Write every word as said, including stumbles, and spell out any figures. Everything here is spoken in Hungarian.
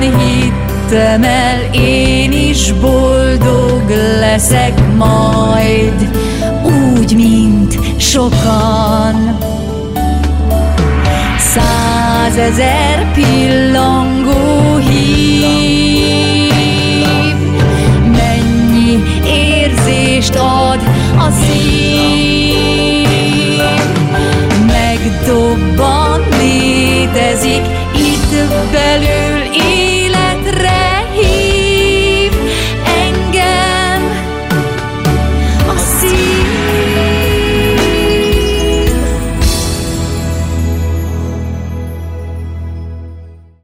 hittem el, én is boldog leszek majd, úgy, mint sokan. Százezer pillangó hív, mennyi érzést ad a szív.